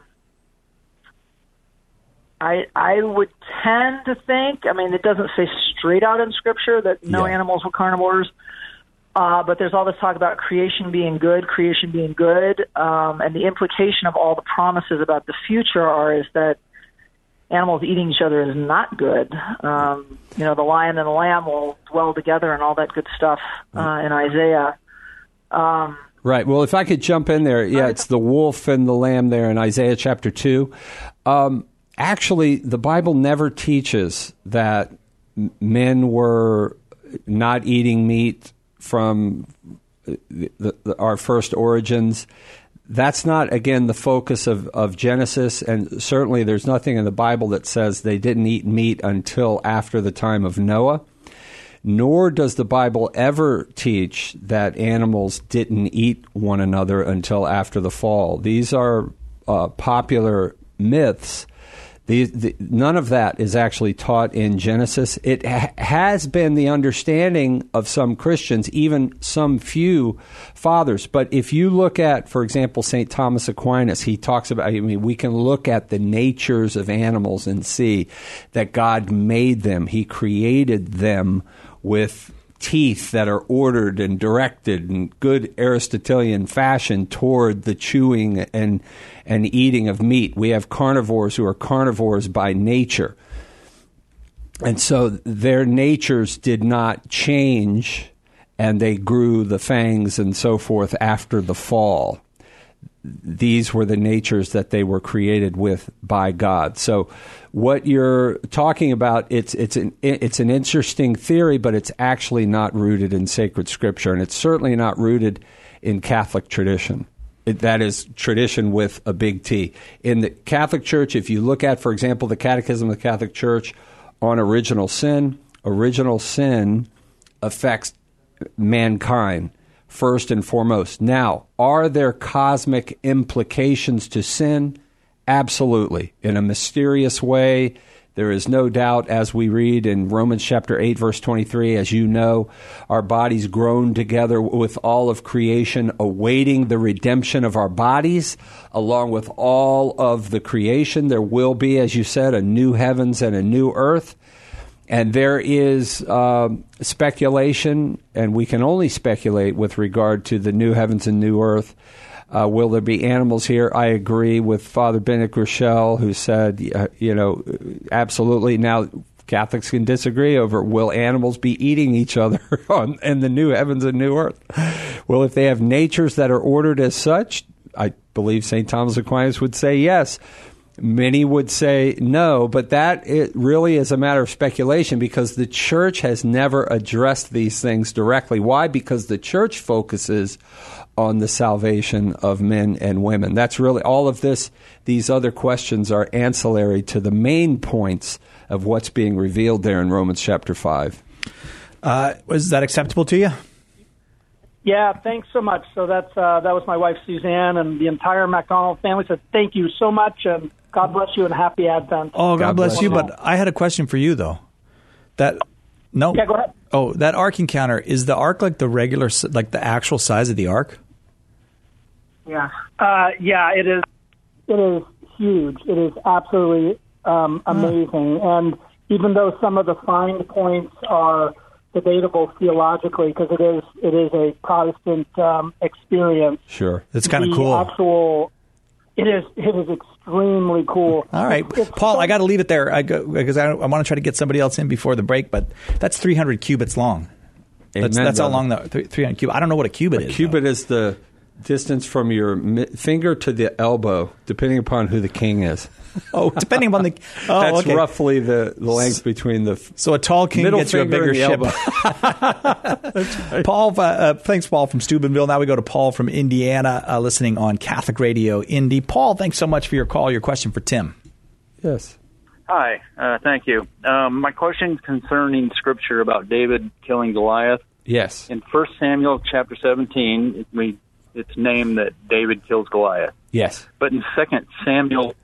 I I would tend to think, I mean, it doesn't say straight out in Scripture that no Yeah. animals were carnivores, uh, but there's all this talk about creation being good, creation being good, um, and the implication of all the promises about the future are is that animals eating each other is not good. Um, you know, the lion and the lamb will dwell together and all that good stuff uh, in Isaiah. Um, Right. Well, if I could jump in there, yeah, it's the wolf and the lamb there in Isaiah chapter two. Um, actually, the Bible never teaches that men were not eating meat from the, the, our first origins. That's not, again, the focus of, of Genesis, and certainly there's nothing in the Bible that says they didn't eat meat until after the time of Noah. Nor does the Bible ever teach that animals didn't eat one another until after the fall. These are uh, popular myths. The, the, none of that is actually taught in Genesis. It ha- has been the understanding of some Christians, even some few fathers. But if you look at, for example, Saint Thomas Aquinas, he talks about, I mean, we can look at the natures of animals and see that God made them. He created them with teeth that are ordered and directed in good Aristotelian fashion toward the chewing and and eating of meat. We have carnivores who are carnivores by nature. And so their natures did not change, and they grew the fangs and so forth after the fall. These were the natures that they were created with by God. So what you're talking about, it's it's an it's an interesting theory, but it's actually not rooted in sacred scripture, and it's certainly not rooted in Catholic tradition. It, that is tradition with a big T. In the Catholic Church, if you look at, for example, the Catechism of the Catholic Church on original sin, original sin affects mankind first and foremost. Now, are there cosmic implications to sin? Absolutely. In a mysterious way, there is no doubt, as we read in Romans chapter eight, verse twenty-three, as you know, our bodies groan together with all of creation, awaiting the redemption of our bodies, along with all of the creation. There will be, as you said, a new heavens and a new earth. And there is uh, speculation, and we can only speculate with regard to the new heavens and new earth. Uh, will there be animals here? I agree with Father Benedict Rochelle, who said, uh, you know, absolutely. Now, Catholics can disagree over, will animals be eating each other on, in the new heavens and new earth? Well, if they have natures that are ordered as such, I believe Saint Thomas Aquinas would say yes. Many would say no, but that it really is a matter of speculation because the church has never addressed these things directly. Why? Because the church focuses on the salvation of men and women. That's really all of this. These other questions are ancillary to the main points of what's being revealed there in Romans chapter five. Uh, was that acceptable to you? Yeah, thanks so much. So that's uh, that was my wife, Suzanne, and the entire MacDonald family said thank you so much, and God bless you and happy Advent. Oh, God, God bless, bless you, but I had a question for you, though. That no. Yeah, go ahead. Oh, that Ark Encounter, is the Ark like the regular, like the actual size of the Ark? Yeah. Uh, yeah, it is. It is huge. It is absolutely um, amazing. Huh. And even though some of the fine points are debatable theologically, because it is it is a Protestant um, experience. Sure, it's kind of cool. Actual, it is it is extremely cool. All right, it's, it's Paul, so, I got to leave it there I go, because I, I want to try to get somebody else in before the break. But that's three hundred cubits long. Amen, that's that's how long the three hundred cubit. I don't know what a cubit a is. A cubit though. is the distance from your mi- finger to the elbow, depending upon who the king is. Oh, depending upon the... Oh, That's okay. roughly the, the length between the... So a tall king gets you a bigger ship. Right. Paul, uh, uh, thanks, Paul, from Steubenville. Now we go to Paul from Indiana, uh, listening on Catholic Radio Indy. Paul, thanks so much for your call. Your question for Tim. Yes. Hi, uh, thank you. Um, my question concerning Scripture about David killing Goliath. Yes. In First Samuel chapter seventeen, it, we, it's named that David kills Goliath. Yes. But in Second Samuel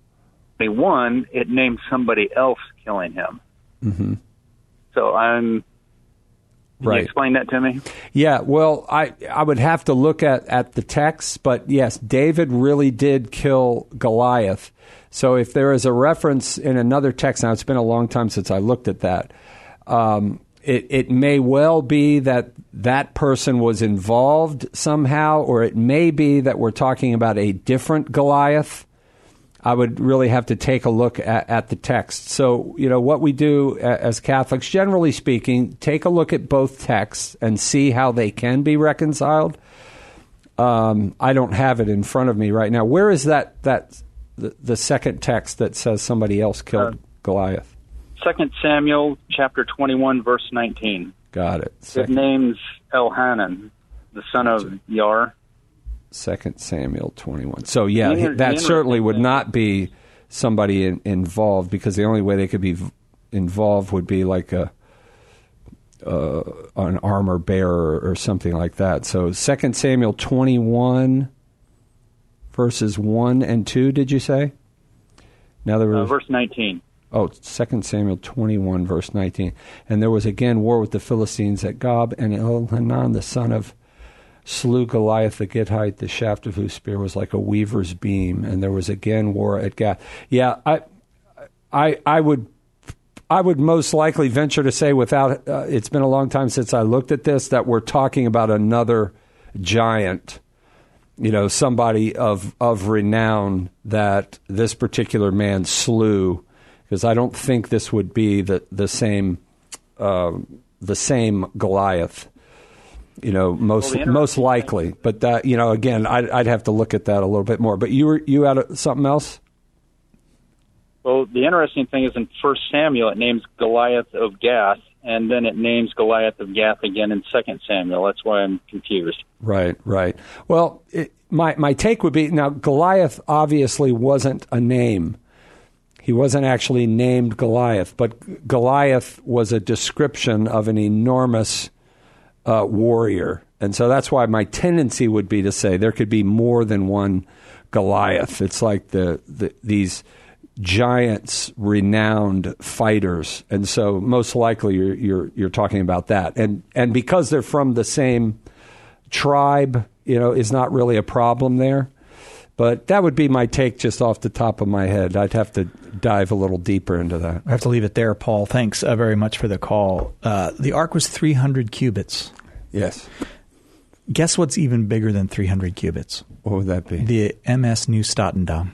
one, it named somebody else killing him. Mm-hmm. So I'm... Can right. you explain that to me? Yeah, well, I I would have to look at, at the text, but yes, David really did kill Goliath. So if there is a reference in another text, now it's been a long time since I looked at that, um, it, it may well be that that person was involved somehow, or it may be that we're talking about a different Goliath. I would really have to take a look at, at the text. So, you know, what we do as Catholics, generally speaking, take a look at both texts and see how they can be reconciled. Um, I don't have it in front of me right now. Where is that, that the, the second text that says somebody else killed uh, Goliath? Second Samuel chapter twenty-one, verse nineteen. Got it. Second. It names Elhanan, the son of Yar. Second Samuel twenty-one. So, yeah, inner, that certainly would not be somebody in, involved, because the only way they could be v- involved would be like a uh, an armor bearer or something like that. So, Second Samuel twenty-one, verses one and two, did you say? Now there was, uh, verse nineteen. Oh, Second Samuel twenty-one, verse nineteen. And there was again war with the Philistines at Gob, and Elhanan, the son of slew Goliath the Gittite, the shaft of whose spear was like a weaver's beam, and there was again war at Gath. Yeah, I, I, I would I would most likely venture to say, without uh, it's been a long time since I looked at this, that we're talking about another giant, you know, somebody of of renown that this particular man slew. Because I don't think this would be the the same uh, the same Goliath. You know, most well, most likely, but that you know, again, I'd, I'd have to look at that a little bit more. But you were you had a, something else? Well, the interesting thing is in First Samuel, it names Goliath of Gath, and then it names Goliath of Gath again in Second Samuel. That's why I'm confused. Right, right. Well, it, my my take would be now Goliath obviously wasn't a name. He wasn't actually named Goliath, but Goliath was a description of an enormous Uh, warrior. And so that's why my tendency would be to say there could be more than one Goliath. It's like the, the these giants, renowned fighters. And so most likely you're, you're you're talking about that. And and because they're from the same tribe, you know, is not really a problem there. But that would be my take just off the top of my head. I'd have to dive a little deeper into that. I have to leave it there, Paul. Thanks uh, very much for the call. Uh, the ark was three hundred cubits. Yes. Guess what's even bigger than three hundred cubits? What would that be? The M S New Statendam.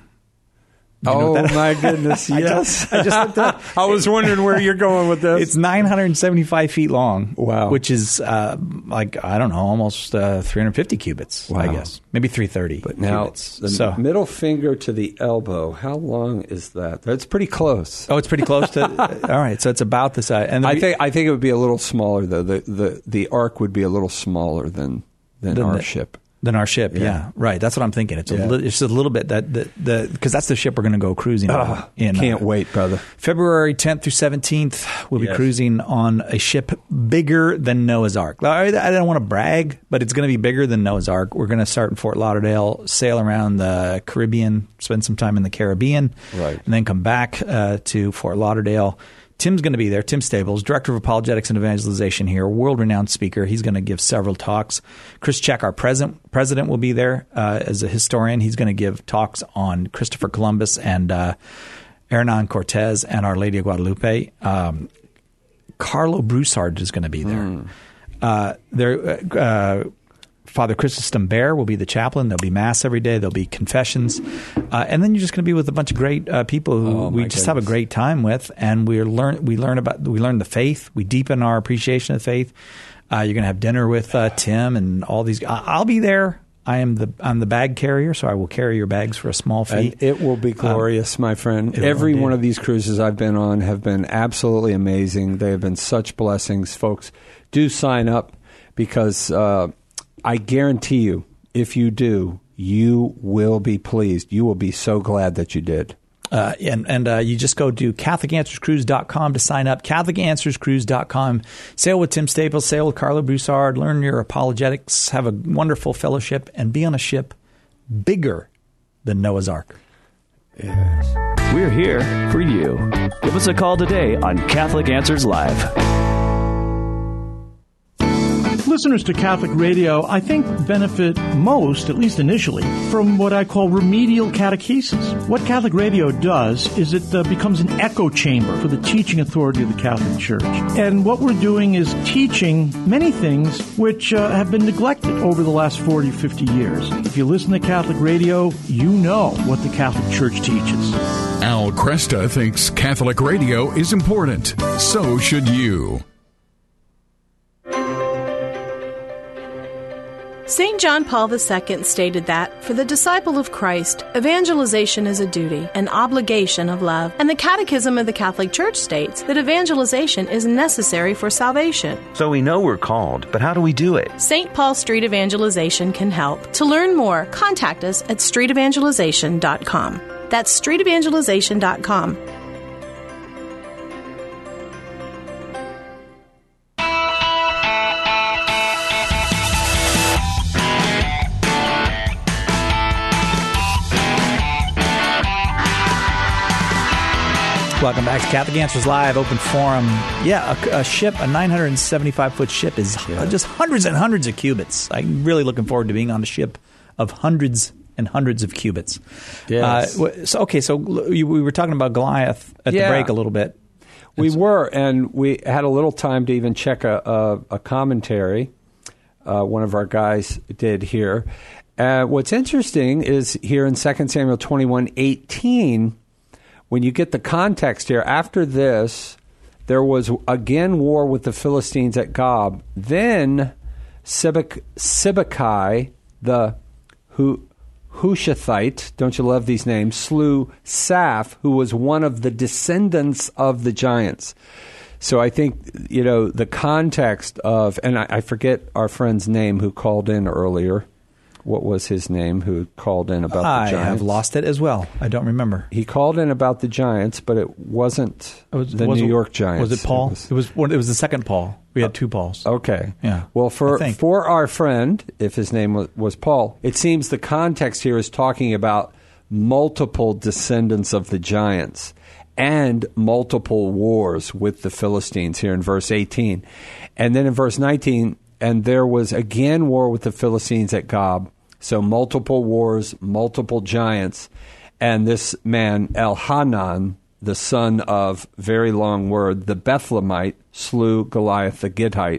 Oh, my goodness, yes. I just, I just looked up. I was wondering where you're going with this. It's nine hundred seventy-five feet long. Wow. Which is, uh, like, I don't know, almost uh, three hundred fifty cubits, wow. I guess. Maybe three hundred thirty But now, cubits. the so. middle finger to the elbow, how long is that? That's pretty close. Oh, it's pretty close to, all right, so it's about the size. And I think I think it would be a little smaller, though. The the, the ark would be a little smaller than, than, than our the, ship. Than our ship, yeah. yeah, right. That's what I'm thinking. It's yeah. a li- it's a little bit that the the because that's the ship we're going to go cruising oh, on. In, can't uh, wait, brother. February tenth through seventeenth, we'll be yes. cruising on a ship bigger than Noah's Ark. I, I don't want to brag, but it's going to be bigger than Noah's Ark. We're going to start in Fort Lauderdale, sail around the Caribbean, spend some time in the Caribbean, right, and then come back uh, to Fort Lauderdale. Tim's going to be there. Tim Stables, Director of Apologetics and Evangelization here, world-renowned speaker. He's going to give several talks. Chris Check, our president, president will be there uh, as a historian. He's going to give talks on Christopher Columbus and uh, Hernan Cortez and Our Lady of Guadalupe. Um, Carlo Broussard is going to be there. Mm. Uh, there uh, Father Chrysostom Bear will be the chaplain. There'll be Mass every day. There'll be confessions. Uh, and then you're just going to be with a bunch of great uh, people who oh, we just goodness. have a great time with. And we learn we learn about we learn the faith. We deepen our appreciation of faith. Uh, you're going to have dinner with uh, Tim and all these. I'll be there. I am the I'm the bag carrier, so I will carry your bags for a small fee. And it will be glorious, um, my friend. Every one of these cruises I've been on have been absolutely amazing. They have been such blessings. Folks, do sign up because uh, I guarantee you, if you do, you will be pleased. You will be so glad that you did. Uh, and and uh, you just go to Catholic Answers Cruise dot com to sign up. Catholic Answers Cruise dot com. Sail with Tim Staples, sail with Carlo Broussard, learn your apologetics, have a wonderful fellowship, and be on a ship bigger than Noah's Ark. Yes. We're here for you. Give us a call today on Catholic Answers Live. Listeners to Catholic Radio, I think, benefit most, at least initially, from what I call remedial catechesis. What Catholic Radio does is it uh, becomes an echo chamber for the teaching authority of the Catholic Church. And what we're doing is teaching many things which uh, have been neglected over the last forty, fifty years. If you listen to Catholic Radio, you know what the Catholic Church teaches. Al Cresta thinks Catholic Radio is important. So should you. Saint John Paul the Second stated that, for the disciple of Christ, evangelization is a duty, an obligation of love. And the Catechism of the Catholic Church states that evangelization is necessary for salvation. So we know we're called, but how do we do it? Saint Paul Street Evangelization can help. To learn more, contact us at street evangelization dot com. That's street evangelization dot com. Welcome back to Catholic Answers Live, open forum. Yeah, a, a ship, a nine hundred seventy-five foot ship is yeah. just hundreds and hundreds of cubits. I'm really looking forward to being on a ship of hundreds and hundreds of cubits. Yes. Uh, so, okay, so we were talking about Goliath at yeah. the break a little bit. We were, and we had a little time to even check a, a, a commentary. Uh, one of our guys did here. Uh, what's interesting is here in Second Samuel twenty-one eighteen, when you get the context here, after this, there was again war with the Philistines at Gob. Then Sibach, Sibbachai, the who. Hushathite, don't you love these names, slew Saph, who was one of the descendants of the giants. So I think, you know, the context of, and I, I forget our friend's name who called in earlier. What was his name who called in about I the giants? I have lost it as well. I don't remember. He called in about the giants, but it wasn't it was, the was New it, York Giants. Was it Paul? It was, it was, it was the second Paul. We had two Pauls. Okay. Yeah. Well, for for our friend, if his name was, was Paul, it seems the context here is talking about multiple descendants of the giants and multiple wars with the Philistines here in verse eighteen. And then in verse nineteen, and there was again war with the Philistines at Gob. So multiple wars, multiple giants. And this man, Elhanan, the son of, very long word, the Bethlehemite, slew Goliath the Gittite.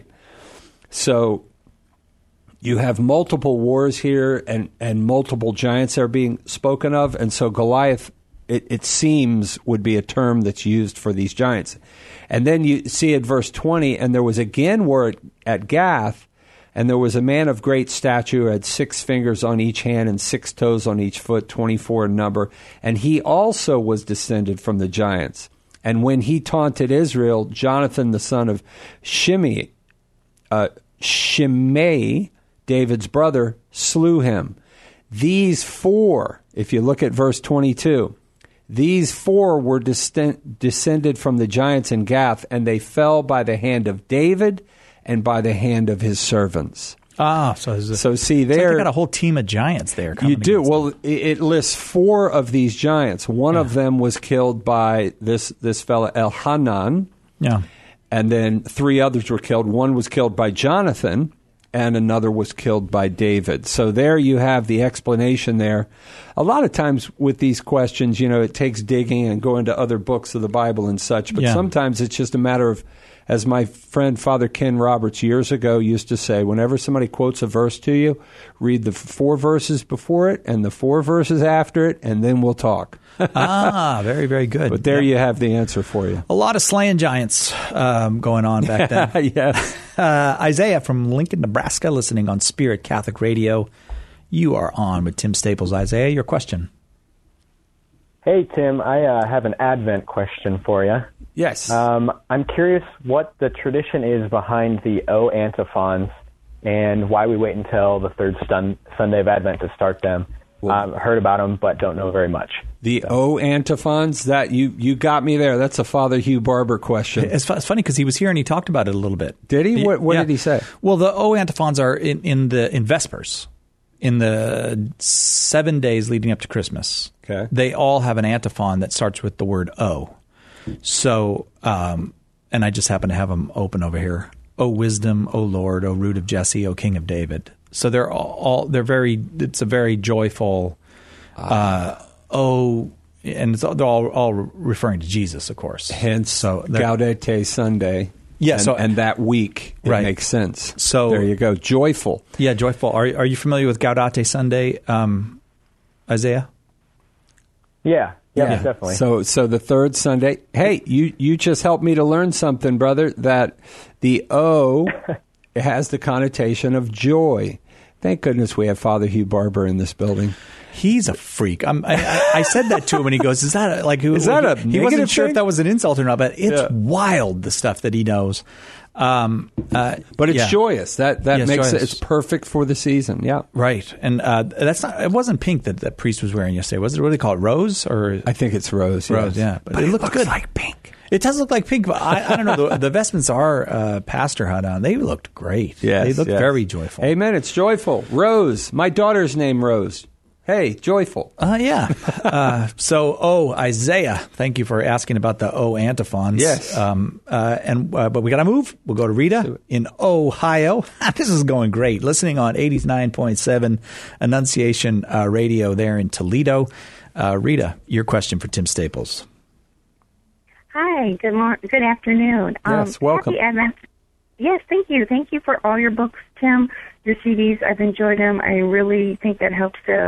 So you have multiple wars here and, and multiple giants are being spoken of. And so Goliath, it, it seems, would be a term that's used for these giants. And then you see at verse twenty, and there was again war at, at Gath, and there was a man of great stature who had six fingers on each hand and six toes on each foot, twenty-four in number. And he also was descended from the giants. And when he taunted Israel, Jonathan, the son of Shimei, uh, Shimei, David's brother, slew him. These four, if you look at verse twenty-two, these four were descend- descended from the giants in Gath, and they fell by the hand of David and by the hand of his servants. Ah, so a, so see there, like they got a whole team of giants there. You do well. It, it lists four of these giants. One yeah. of them was killed by this this fellow Elhanan. Yeah, and then three others were killed. One was killed by Jonathan, and another was killed by David. So there you have the explanation there. A lot of times with these questions, you know, it takes digging and going to other books of the Bible and such. But yeah. sometimes it's just a matter of, as my friend Father Ken Roberts years ago used to say, whenever somebody quotes a verse to you, read the four verses before it and the four verses after it, and then we'll talk. Ah, very, very good. But there yeah. you have the answer for you. A lot of slaying giants um, going on back then. Yes. Uh, Isaiah from Lincoln, Nebraska, listening on Spirit Catholic Radio. You are on with Tim Staples. Isaiah, your question. Hey, Tim. I uh, have an Advent question for you. Yes. Um, I'm curious what the tradition is behind the O antiphons and why we wait until the third stun- Sunday of Advent to start them. I've um, heard about them, but don't know very much. The so. O antiphons, that you, you got me there. That's a Father Hugh Barber question. It's, it's funny because he was here and he talked about it a little bit. Did he? What, what yeah. did he say? Well, the O antiphons are in, in the in Vespers, in the seven days leading up to Christmas. Okay. They all have an antiphon that starts with the word O. So, um, and I just happen to have them open over here. O wisdom, O Lord, O root of Jesse, O King of David. So they're all, all they're very. It's a very joyful. Uh, oh, and it's all, they're all all referring to Jesus, of course. Hence, so Gaudete Sunday. Yeah, and, so and that week it right. makes sense. So there you go, joyful. Yeah, joyful. Are are you familiar with Gaudete Sunday, um, Isaiah? Yeah. Yeah, yeah, definitely. So, so the third Sunday. Hey, you, you just helped me to learn something, brother. That the O has the connotation of joy. Thank goodness we have Father Hugh Barber in this building. He's a freak. I'm, I, I, I said that to him, and he goes, "Is that a, like who? Is that a he, he wasn't sure thing? if that was an insult or not, but it's yeah. wild the stuff that he knows." Um, uh, but it's yeah. joyous. That that yes, makes joyous. it. It's perfect for the season. Yeah, right. And uh, that's not. It wasn't pink that that priest was wearing yesterday. Was it? What do they call it? Rose or I think it's rose. Rose. Yes. Yeah, but, but it, it looks looks good. like pink. It does look like pink, but I, I don't know. The, the vestments our uh, pastor had on, they looked great. Yes, they looked yes. very joyful. Amen. It's joyful. Rose. My daughter's name Rose. Hey, joyful. Uh, yeah. uh, so, oh, Isaiah, thank you for asking about the O antiphons. Yes. Um, uh, and uh, but we got to move. We'll go to Rita in Ohio. This is going great. Listening on eighty-nine point seven Annunciation uh, Radio there in Toledo. Uh, Rita, your question for Tim Staples. Hi, Hi, good morning. Good afternoon. Yes, welcome. Happy Advent. Yes, thank you. Thank you for all your books, Tim. Your C Ds, I've enjoyed them. I really think that helps to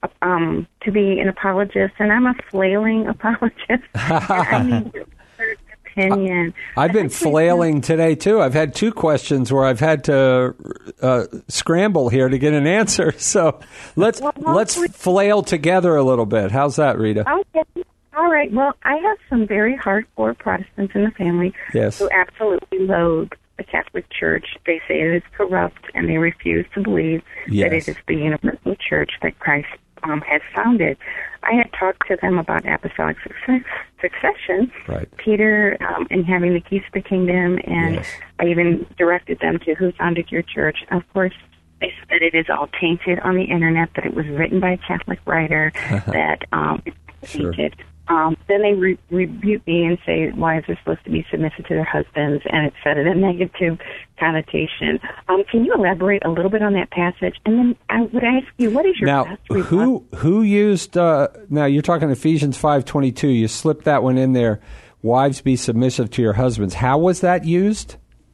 um, to be an apologist, and I'm a flailing apologist. I need your opinion. I've been flailing today too. I've had two questions where I've had to uh, scramble here to get an answer. So let's well, well, let's flail together a little bit. How's that, Rita? Okay. All right. Well, I have some very hardcore Protestants in the family yes. who absolutely loathe the Catholic Church. They say it is corrupt, and they refuse to believe yes. that it is the universal church that Christ um, has founded. I had talked to them about apostolic success, succession, right. Peter, um, and having the keys to the kingdom, and yes. I even directed them to who founded your church. Of course, they said that it is all tainted on the internet, that it was written by a Catholic writer, that um, it's tainted. Sure. Um, then they re- rebuke me and say, wives are supposed to be submissive to their husbands, and it's said in a negative connotation. Um, can you elaborate a little bit on that passage? And then I would ask you, what is your now, best rebuttal? who who used, uh, now you're talking Ephesians five twenty-two, you slipped that one in there, wives be submissive to your husbands. How was that used?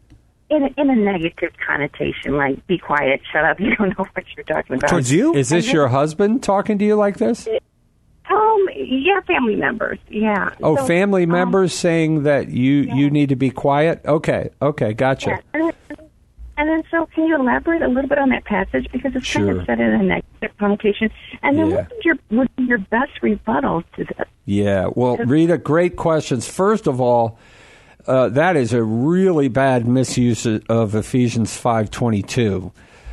In a, in a negative connotation, like, be quiet, shut up, you don't know what you're talking about. Towards you? Is this then, your husband talking to you like this? It, Um, yeah, family members, yeah. Oh, so, family members um, saying that you, yeah. you need to be quiet? Okay, okay, gotcha. Yeah. And, then, and then, so can you elaborate a little bit on that passage? Because it's sure. kind of said in a negative connotation. And then yeah. what would your, would be your best rebuttal to this? Yeah, well, Rita, great questions. First of all, uh, that is a really bad misuse of Ephesians five twenty-two.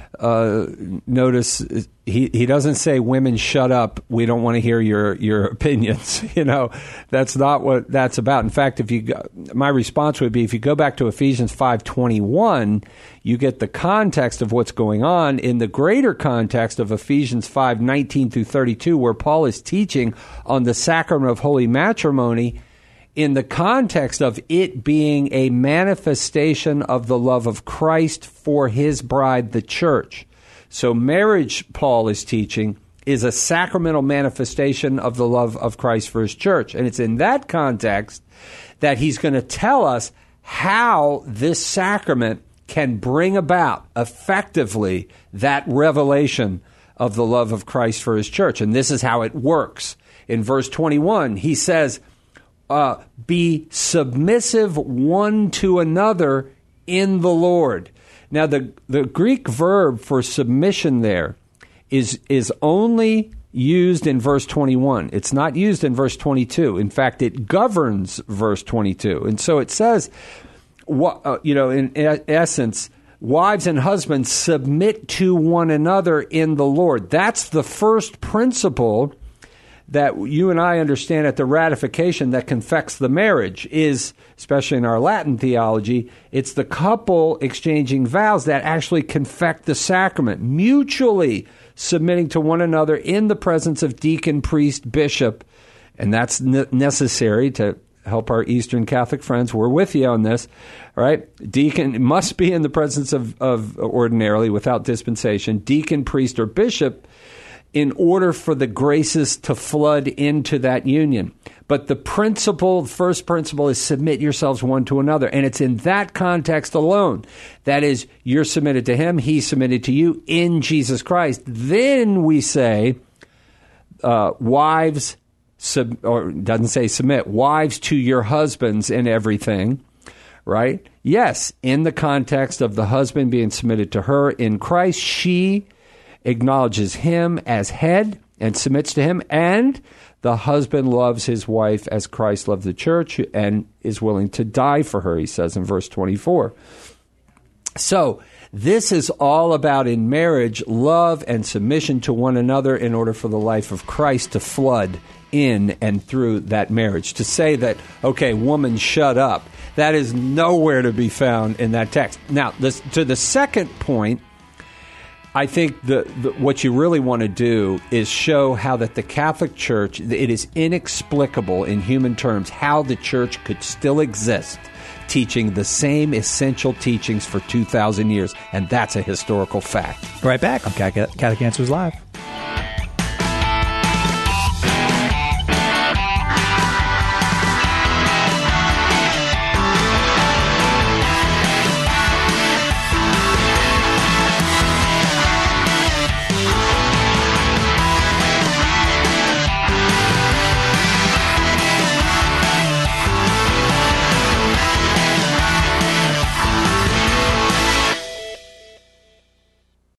Uh, notice he, he doesn't say women shut up. We don't want to hear your, your opinions. You know, that's not what that's about. In fact, if you go, my response would be if you go back to Ephesians five twenty-one, you get the context of what's going on in the greater context of Ephesians five nineteen through thirty-two, where Paul is teaching on the sacrament of holy matrimony in the context of it being a manifestation of the love of Christ for his bride, the church. So marriage, Paul is teaching, is a sacramental manifestation of the love of Christ for his church. And it's in that context that he's going to tell us how this sacrament can bring about effectively that revelation of the love of Christ for his church. And this is how it works. In verse twenty-one, he says, Uh, be submissive one to another in the Lord. Now, the, the Greek verb for submission there is is only used in verse twenty-one. It's not used in verse twenty-two. In fact, it governs verse twenty-two. And so it says, what, uh, you know, in essence, wives and husbands submit to one another in the Lord. That's the first principle that you and I understand at the ratification that confects the marriage is, especially in our Latin theology, it's the couple exchanging vows that actually confect the sacrament, mutually submitting to one another in the presence of deacon, priest, bishop. And that's ne- necessary to help our Eastern Catholic friends. We're with you on this, right? Deacon must be in the presence of, of ordinarily, without dispensation, deacon, priest, or bishop, in order for the graces to flood into that union. But the principle, the first principle is submit yourselves one to another. And it's in that context alone. That is, you're submitted to him, he's submitted to you in Jesus Christ. Then we say, uh, wives, sub, or it doesn't say submit, wives to your husbands in everything, right? Yes, in the context of the husband being submitted to her in Christ, she acknowledges him as head and submits to him, and the husband loves his wife as Christ loved the church and is willing to die for her, he says in verse twenty-four. So this is all about, in marriage, love and submission to one another in order for the life of Christ to flood in and through that marriage. To say that, okay, woman, shut up, that is nowhere to be found in that text. Now, this, to the second point, I think the, the, what you really want to do is show how that the Catholic Church, it is inexplicable in human terms how the Church could still exist teaching the same essential teachings for two thousand years. And that's a historical fact. Right back on Catholic Answers Live.